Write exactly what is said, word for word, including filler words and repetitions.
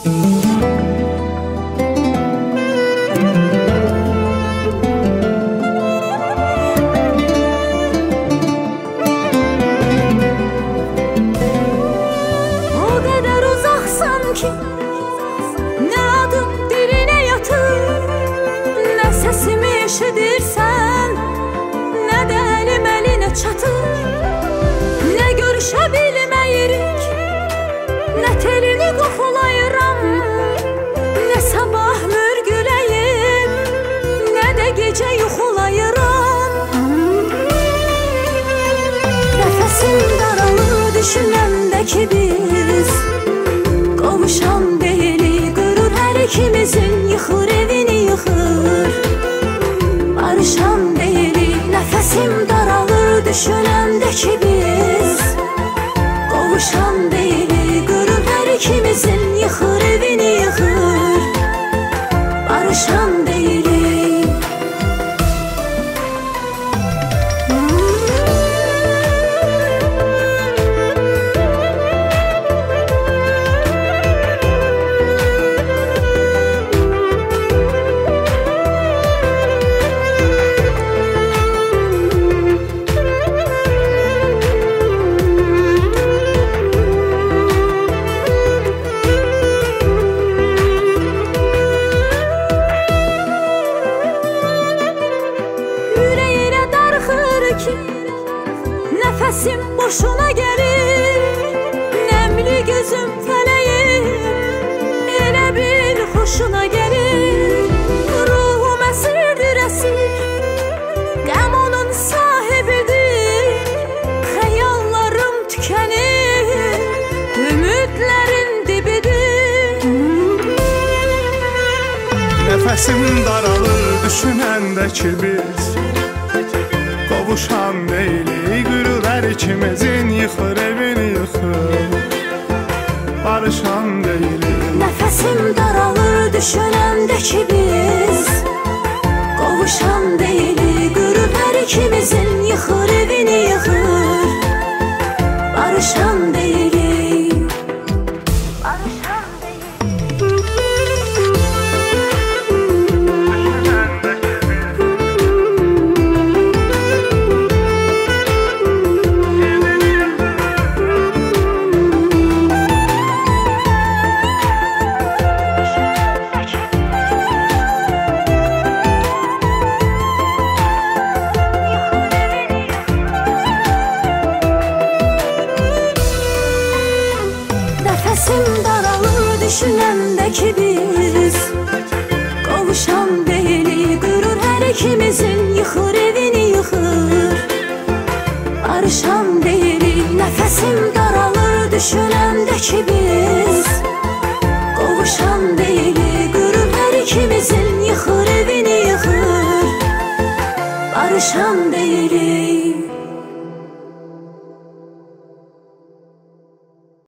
eşidirsən, nə də əlim əlinə çatır, nə görüşə bilməyirik, nə telini qoxulayıram, nə sabah mürgüləyib, nə də gecə yuxulayıram. Nəfəsim daralır düşünəndə ki biz qovuşan deyilik, qürur hər ikimizin yıxır evini yıxır. Barışan deyilik, nəfəsim daralır düşünəndə ki biz qovuşan deyilik, qürur hər ikimizin yıxır evini yıxır. Barışan deyilik. Nəfəsim boşuna gəlir, nəmli gözüm fələyim, elə bil xoşuna gəlir. Ruhum əsirdir əsir, qəm onun sahibidir, xəyallarım tükənir, ümidlərin dibidir. Nəfəsim daralır düşünəndə ki biz qovuşan deyilik, qürur hər ikimizin yıxır evini yıxır. Barışan deyilik. Nəfəsim daralır düşünəndə ki biz qovuşan deyilik, qürur hər ikimizin yıxır evini yıxır. Barışan deyilik. Barışan deyilik. Nəfəsim daralır düşünəndə ki biz qovuşan deyilik, qürur hər ikimizin yıxır evini yıxır. Barışan deyilik. Nəfəsim daralır düşünəndə ki biz qovuşan deyilik, qürur hər ikimizin yıxır evini yıxır. Barışan deyilik.